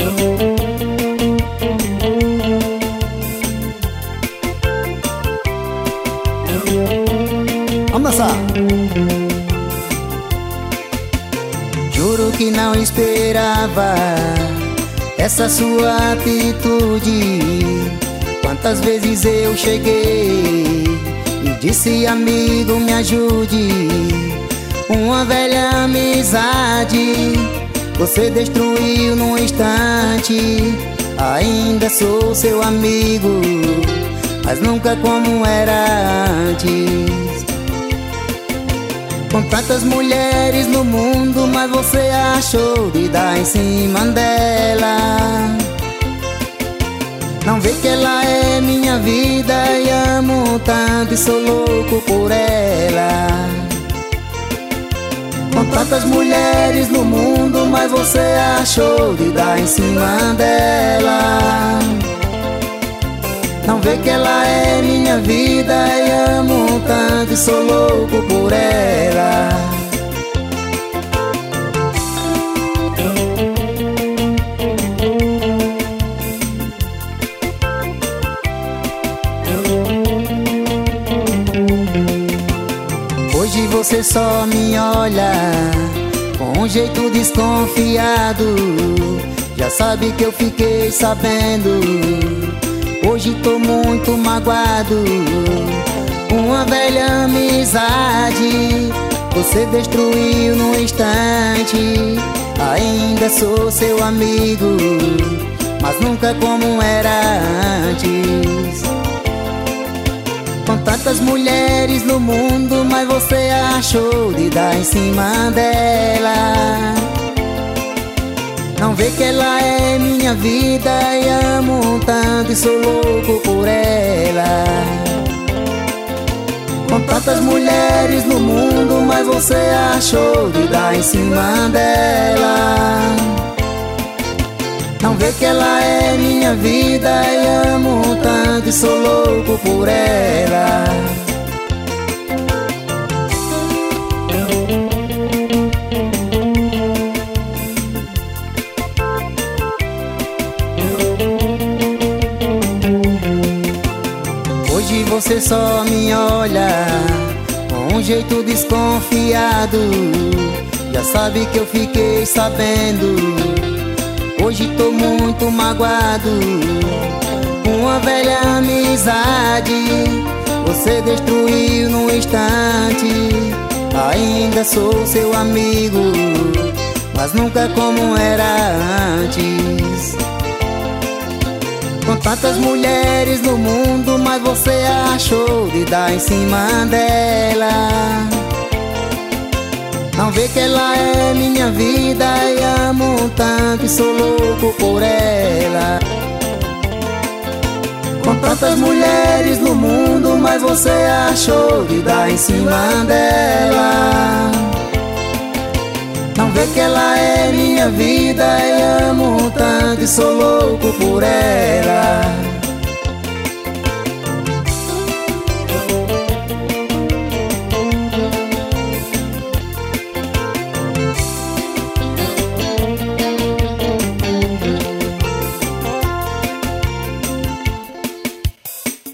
Vamos dançar. Juro que não esperava essa sua atitude. Quantas vezes eu cheguei e disse: amigo, me ajude. Uma velha amizade você destruiu num instante. Ainda sou seu amigo, mas nunca como era antes. Com tantas mulheres no mundo, mas você achou de dar em cima dela. Não vê que ela é minha vida e amo tanto e sou louco por ela. Com tantas mulheres no mundo, mas você achou de dar em cima dela. Não vê que ela é minha vida e amo tanto e sou louco por ela. Hoje você só me olha com um jeito desconfiado. Já sabe que eu fiquei sabendo. Hoje tô muito magoado. Uma velha amizade você destruiu num instante. Ainda sou seu amigo, mas nunca como era antes. Com tantas mulheres no mundo, mas você achou de dar em cima dela. Não vê que ela é minha vida e amo tanto e sou louco por ela. Com tantas mulheres no mundo, mas você achou de dar em cima dela. Não vê que ela é minha vida e amo tanto e sou louco por ela. Hoje você só me olha com um jeito desconfiado. Já sabe que eu fiquei sabendo. Hoje tô muito magoado. Uma velha amizade você destruiu num instante. Ainda sou seu amigo, mas nunca como era antes. Com tantas mulheres no mundo, mas você achou de dar em cima dela. Não vê que ela é minha vida e amo tanto e sou louco por ela. Com tantas mulheres no mundo, mas você achou de dar em cima dela. Não vê que ela é minha vida e amo tanto e sou louco por ela.